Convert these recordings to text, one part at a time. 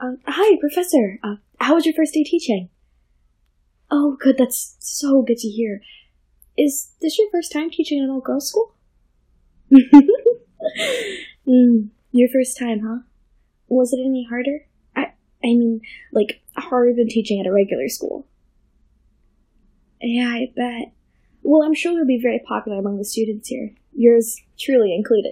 Hi, Professor. How was your first day teaching? Oh, good, that's so good to hear. Is this your first time teaching in an all-girls school? Your first time, huh? Was it any harder? I mean, like, harder than teaching at a regular school? Yeah, I bet. Well, I'm sure you'll be very popular among the students here. Yours truly included.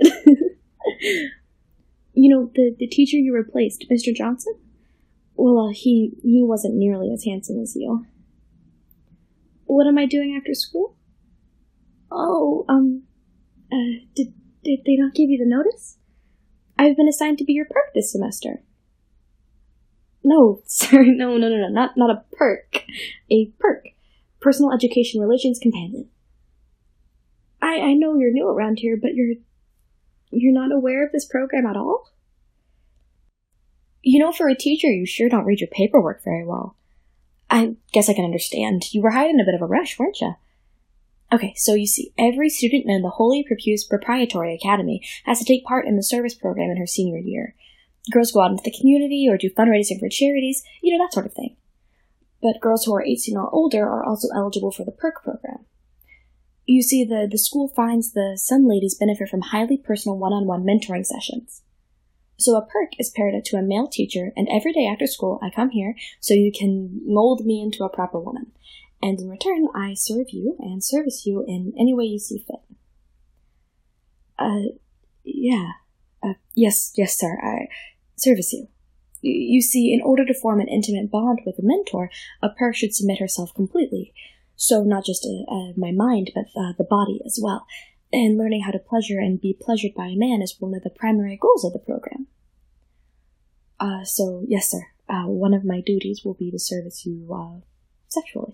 You know, the teacher you replaced, Mr. Johnson? Well, he wasn't nearly as handsome as you. What am I doing after school? Oh, did they not give you the notice? I've been assigned to be your perk this semester. No, sir, no, not a perk. A perk. Personal Education Relations Companion. I know you're new around here, but you're not aware of this program at all? You know, for a teacher, you sure don't read your paperwork very well. I guess I can understand. You were hiding a bit of a rush, weren't you? Okay, so you see, every student in the Holy Profuse Proprietary Academy has to take part in the service program in her senior year. Girls go out into the community or do fundraising for charities, you know, that sort of thing. But girls who are 18 or older are also eligible for the PERK program. You see, the school finds some ladies benefit from highly personal one-on-one mentoring sessions. So a perk is paired up to a male teacher, and every day after school I come here so you can mold me into a proper woman. And in return, I serve you and service you in any way you see fit. Yes, sir, I service you. You see, in order to form an intimate bond with a mentor, a perk should submit herself completely. So not just my mind, but the body as well. And learning how to pleasure and be pleasured by a man is one of the primary goals of the program. So, yes, sir, one of my duties will be to service you, sexually.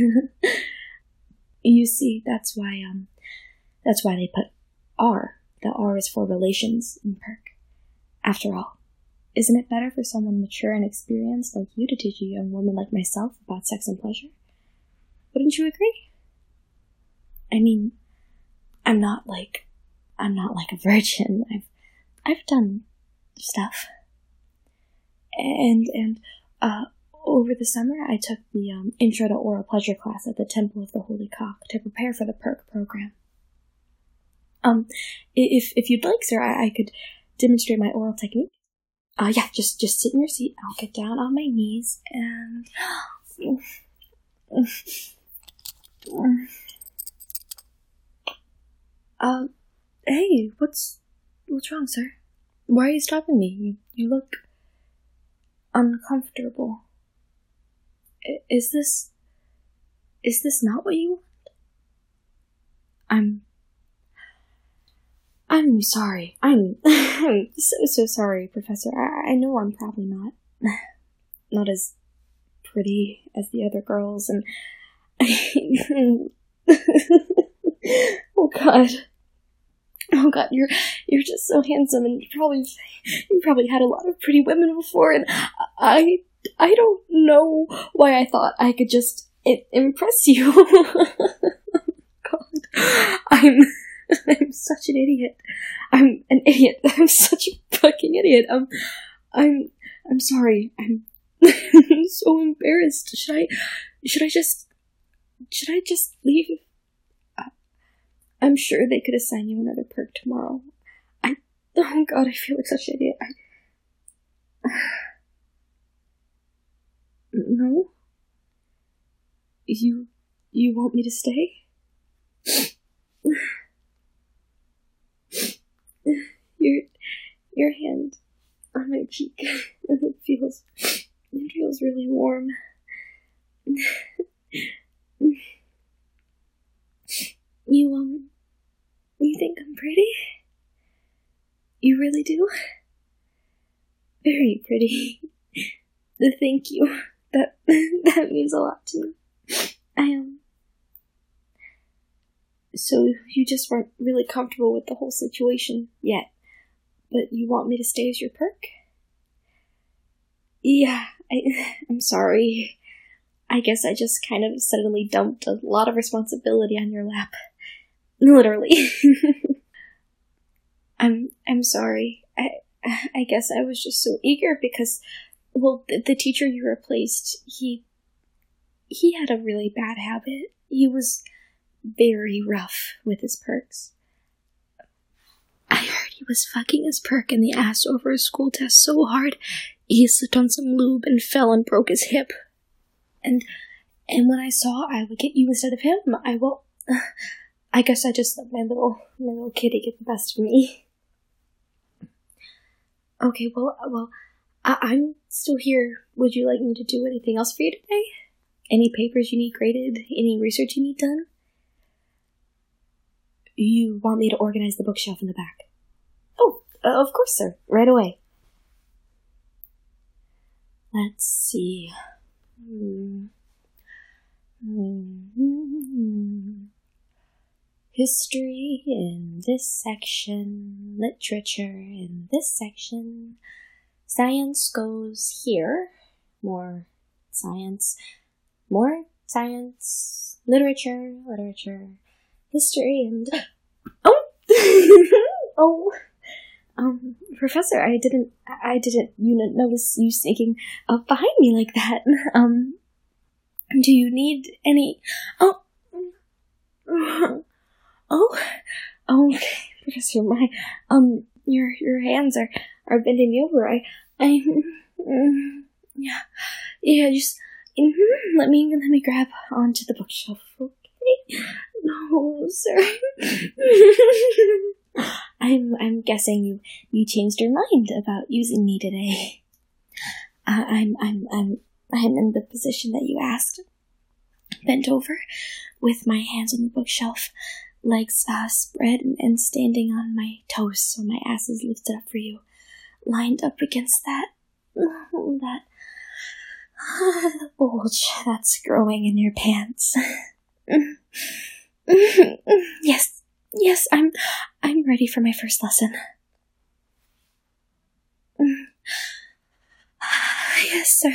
You see, that's why they put R. The R is for relations in perk. After all, isn't it better for someone mature and experienced like you to teach a young woman like myself about sex and pleasure? Wouldn't you agree? I mean, I'm not like a virgin. I've done stuff. And over the summer, I took the Intro to Oral Pleasure class at the Temple of the Holy Cock to prepare for the PERK program. If you'd like, sir, I could demonstrate my oral technique. Yeah, just sit in your seat. I'll get down on my knees and... Hey, what's wrong, sir? Why are you stopping me? You look uncomfortable. Is this not what you want? I'm sorry. I'm so sorry, Professor. I know I'm probably not as pretty as the other girls, and oh God, you're just so handsome, and you probably had a lot of pretty women before, and I don't know why I thought I could just impress you. God, I'm such an idiot. I'm an idiot. I'm such a fucking idiot. I'm sorry. I'm so embarrassed. Should I just leave? I'm sure they could assign you another perk tomorrow. Oh God, I feel like such an idiot. No? You want me to stay? Your hand on my cheek. It feels really warm. You think I'm pretty? You really do? Very pretty. Thank you. That means a lot to me. So you just weren't really comfortable with the whole situation yet, but you want me to stay as your perk? Yeah, I'm sorry. I guess I just kind of suddenly dumped a lot of responsibility on your lap. Literally. I'm sorry. I guess I was just so eager because Well, the teacher you replaced, he had a really bad habit. He was very rough with his perks. I heard he was fucking his perk in the ass over his school test so hard, he slipped on some lube and fell and broke his hip. And when I saw I would get you instead of him, I guess I just let my little kitty get the best of me. Okay, well, I'm still here. Would you like me to do anything else for you today? Any papers you need graded? Any research you need done? You want me to organize the bookshelf in the back? Oh, of course, sir. Right away. Let's see. History in this section, literature in this section, science goes here, more science, literature, history, and... Professor, I didn't notice you sneaking up behind me like that. Do you need any... Okay, Professor, your hands are bending me over. Just, let me grab onto the bookshelf, okay? No, sir. I'm guessing you changed your mind about using me today. I'm in the position that you asked. Bent over, with my hands on the bookshelf, legs spread and standing on my toes so my ass is lifted up for you, lined up against that bulge that's growing in your pants. Yes, I'm ready for my first lesson. Yes, sir.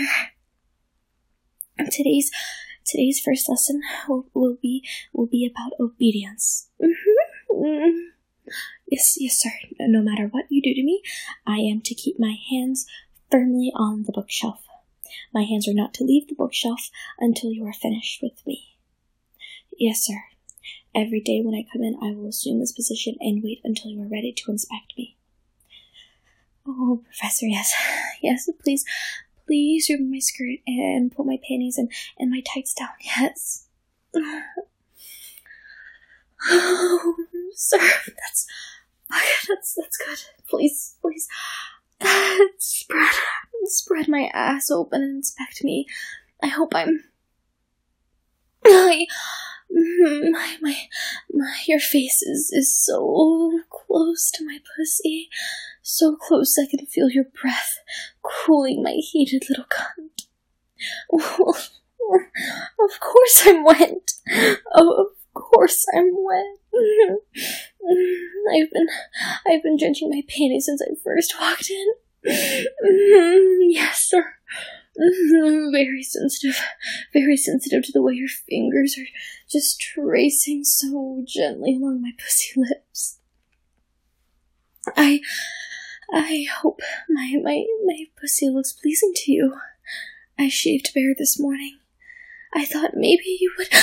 Today's first lesson will be about obedience. Yes, sir. No matter what you do to me, I am to keep my hands firmly on the bookshelf. My hands are not to leave the bookshelf until you are finished with me. Yes, sir. Every day when I come in, I will assume this position and wait until you are ready to inspect me. Oh, Professor, yes, please remove my skirt and pull my panties and my tights down, yes. Oh, sir, that's good. Please, spread my ass open and inspect me. I hope your face is so close to my pussy, so close I can feel your breath cooling my heated little cunt. Of course I'm wet. Of course I'm wet. I've been drenching my panties since I first walked in. Yes, sir. Very sensitive to the way your fingers are just tracing so gently along my pussy lips. I hope my pussy looks pleasing to you. I shaved bare this morning. I thought maybe you would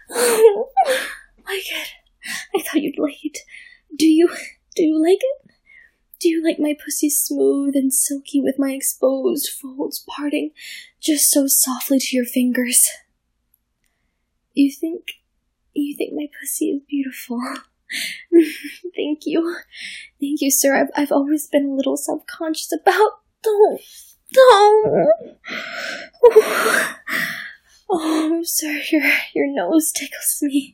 like it. I thought you'd like it. Do you like it? Do you like my pussy smooth and silky with my exposed folds parting just so softly to your fingers? You think my pussy is beautiful? Thank you, sir. I've always been a little self-conscious about. Don't. Oh, sir, your nose tickles me.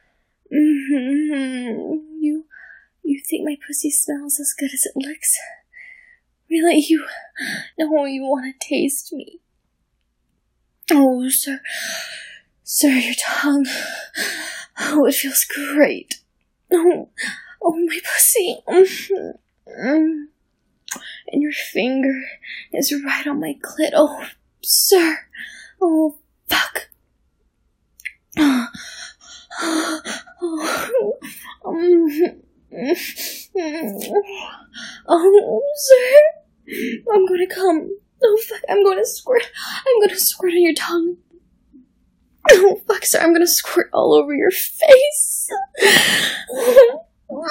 You think my pussy smells as good as it looks? Really, you want to taste me? Oh, sir, your tongue. Oh, it feels great. Oh, my pussy. And your finger is right on my clit. Oh, sir. Oh, fuck. Oh, sir. I'm gonna come. Oh, fuck, I'm gonna squirt on your tongue. Oh, fuck, sir, I'm gonna squirt all over your face. Oh,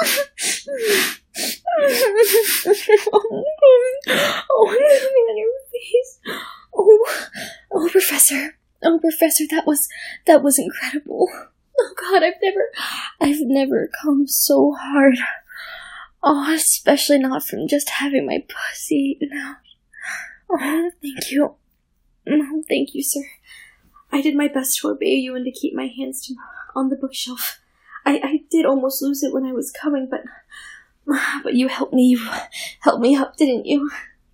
I'm coming on your face. Oh, Professor. Oh, Professor, that was incredible. Oh, God, I've never come so hard. Oh, especially not from just having my pussy eaten out. Oh, thank you. Oh, thank you, sir. I did my best to obey you and to keep my hands on the bookshelf. I did almost lose it when I was coming, but you helped me. You helped me up, didn't you?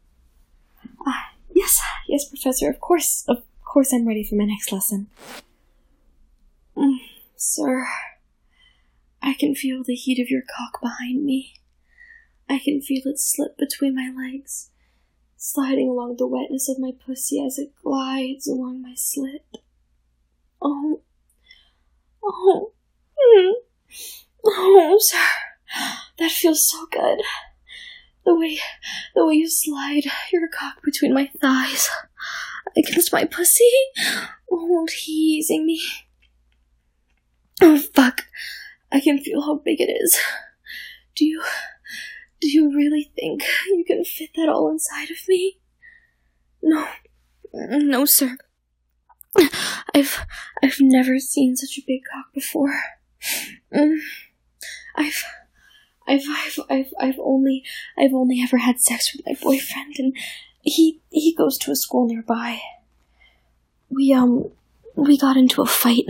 Yes, Professor. Of course I'm ready for my next lesson. Sir, I can feel the heat of your cock behind me. I can feel it slip between my legs, sliding along the wetness of my pussy as it glides along my slit. Oh, sir, that feels so good. The way you slide your cock between my thighs against my pussy, teasing me. Oh, fuck, I can feel how big it is. Do you really think you can fit that all inside of me? No, sir. I've never seen such a big cock before. I've only ever had sex with my boyfriend, and he goes to a school nearby. We got into a fight.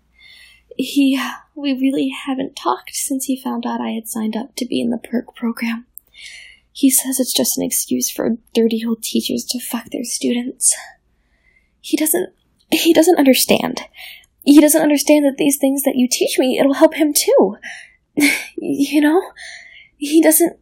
We really haven't talked since he found out I had signed up to be in the PERK program. He says it's just an excuse for dirty old teachers to fuck their students. He doesn't understand. He doesn't understand that these things that you teach me, it'll help him too. You know? He doesn't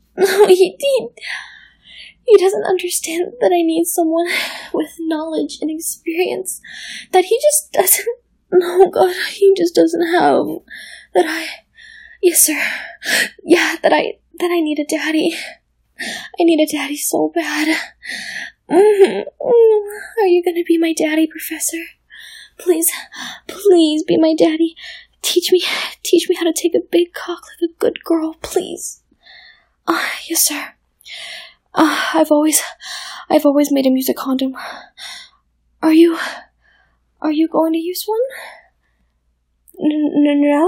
understand that I need someone with knowledge and experience that he just doesn't. Oh, God, he just doesn't have. Yes, sir. Yeah, that I need a daddy. I need a daddy so bad. Are you gonna be my daddy, Professor? Please be my daddy. Teach me how to take a big cock like a good girl, please. Yes, sir. I've always made him use a condom. Are you going to use one? No?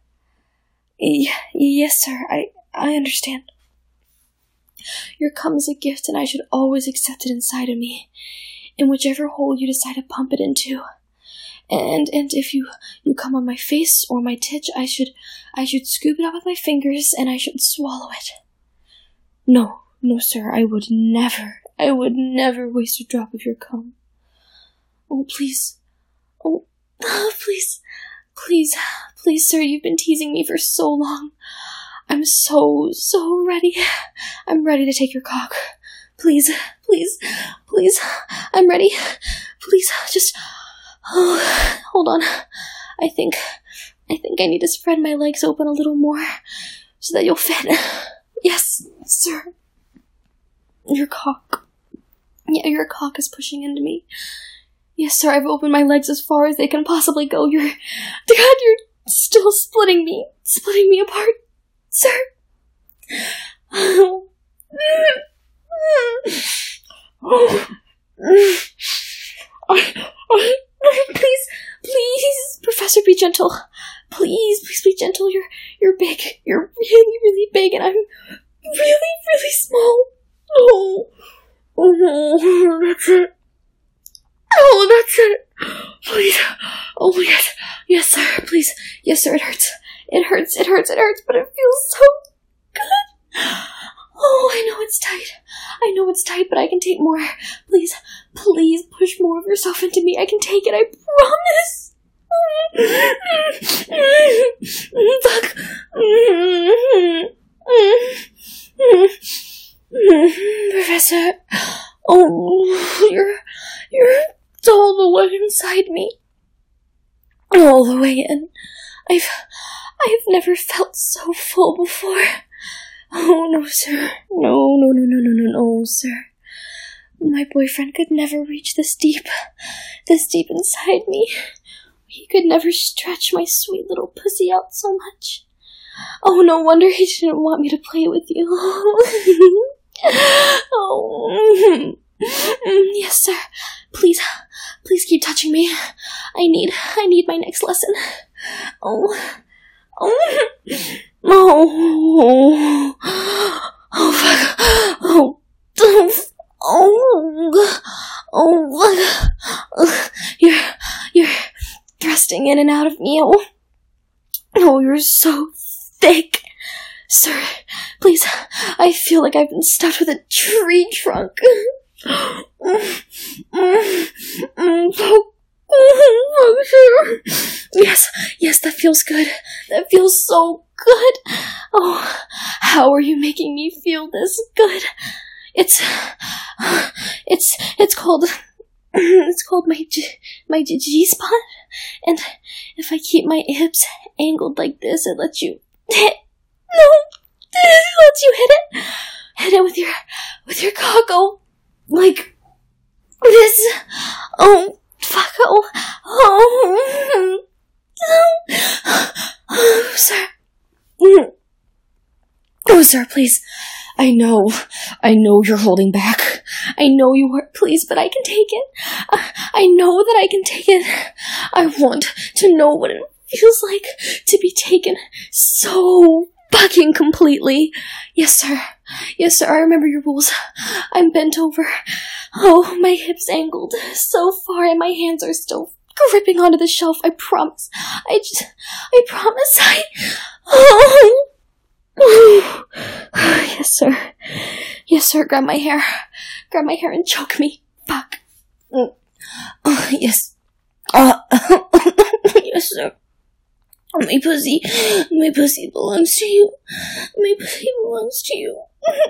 Yes, sir. I understand. Your cum is a gift, and I should always accept it inside of me, in whichever hole you decide to pump it into. And if you come on my face or my titch, I should scoop it up with my fingers, and I should swallow it. No, sir, I would never waste a drop of your cum. Oh, please. Oh, please, sir, you've been teasing me for so long. I'm so ready. I'm ready to take your cock. Please, I'm ready. Please, just, hold on. I think I need to spread my legs open a little more so that you'll fit. Yes, sir. Your cock. Yeah, your cock is pushing into me. Yes, sir, I've opened my legs as far as they can possibly go. You're still splitting me apart, sir. Please, Professor, be gentle. Please be gentle. You're big. You're really, really big, and I'm really, really small. Oh, that's it. Oh, that's it. Please. Oh, yes, sir. Please. Yes, sir, it hurts. It hurts, but it feels so good. Oh, I know it's tight, but I can take more. Please push more of yourself into me. I can take it, I promise. Fuck. Professor. Oh, you're all the way inside me. All the way in. I've never felt so full before. Oh, no, sir. No, sir. My boyfriend could never reach this deep inside me. He could never stretch my sweet little pussy out so much. Oh, no wonder he didn't want me to play with you. Oh. Yes, sir. Please keep touching me. I need my next lesson. Oh, fuck. You're thrusting in and out of me. Oh, you're so thick. Sir, please, I feel like I've been stuffed with a tree trunk. Yes, that feels good. That feels so good. Oh, how are you making me feel this good? It's called my G-spot, and if I keep my hips angled like this, it lets you hit. No, it lets you hit it with your cock. Oh, like this. Oh, fuck. Sir. Oh, sir, please. I know you're holding back. I know you are, please, but I can take it. I know that I can take it. I want to know what it feels like to be taken so fucking completely. Yes, sir. I remember your rules. I'm bent over. Oh, my hips angled so far and my hands are still gripping onto the shelf. I promise. I promise. Oh. Yes, sir. Grab my hair and choke me. Fuck. Yes. Yes, sir. My pussy belongs to you. My pussy belongs to you.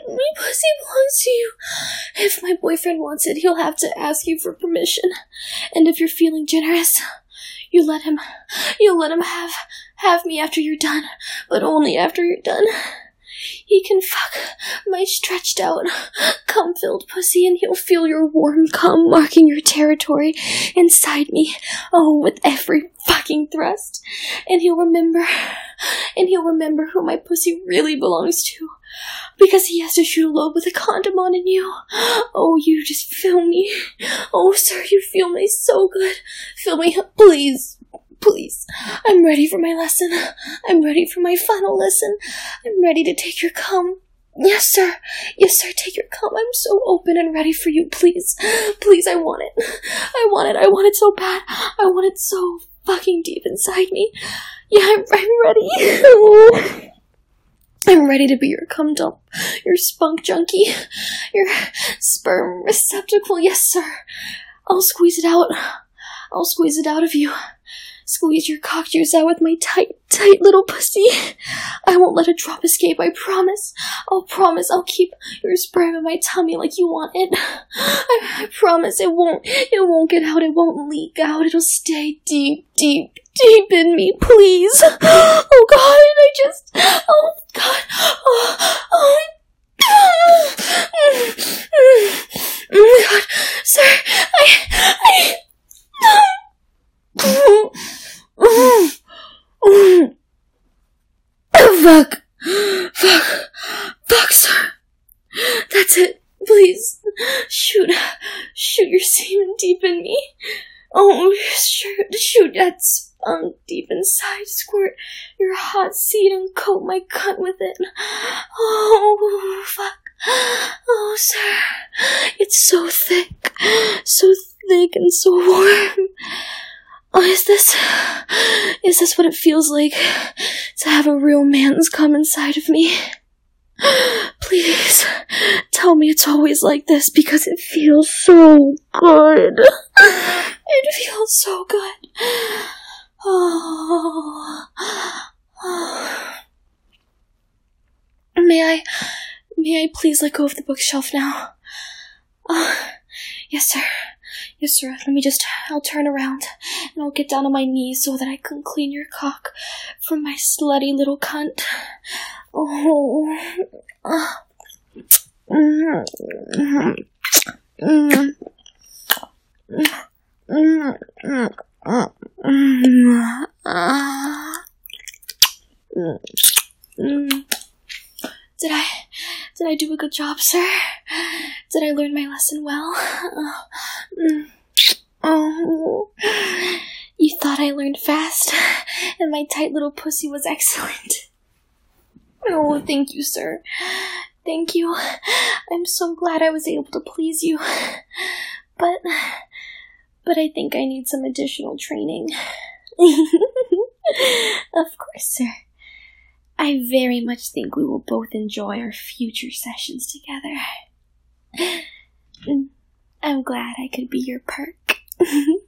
If my boyfriend wants it, he'll have to ask you for permission. And if you're feeling generous, you let him have me after you're done, but only after you're done. He can fuck my stretched out, cum-filled pussy, and he'll feel your warm cum marking your territory inside me. Oh, with every fucking thrust. And he'll remember who my pussy really belongs to. Because he has to shoot a load with a condom on in you. Oh, you just feel me. Oh, sir, you feel me so good. Fill me up, please. Please. I'm ready for my lesson. I'm ready for my final lesson. I'm ready to take your cum. Yes, sir. Take your cum. I'm so open and ready for you. Please. I want it. I want it so bad. I want it so fucking deep inside me. Yeah, I'm ready. I'm ready to be your cum dump, your spunk junkie, your sperm receptacle. Yes, sir. I'll squeeze it out. I'll squeeze it out of you. Squeeze your cock juice out with my tight little pussy. I won't let a drop escape, I promise. I'll keep your sperm in my tummy like you want it. I promise it won't get out, it won't leak out, it'll stay deep in me, please. Oh God, oh God, oh my God, sir, Fuck, sir. That's it. Please, shoot your semen deep in me. Oh, shoot that spunk deep inside. Squirt your hot seed and coat my cunt with it. Oh, fuck. Oh, sir. It's so thick and so warm. Oh, is this what it feels like to have a real man's come inside of me? Please, tell me it's always like this because it feels so good. It feels so good. Oh. May I please let go of the bookshelf now? Yes, sir. I'll turn around, and I'll get down on my knees so that I can clean your cock from my slutty little cunt. Oh. Did I do a good job, sir? Did I learn my lesson well? Oh, you thought I learned fast, and my tight little pussy was excellent. Oh, thank you, sir. Thank you. I'm so glad I was able to please you. But I think I need some additional training. Of course, sir. I very much think we will both enjoy our future sessions together. I'm glad I could be your perk.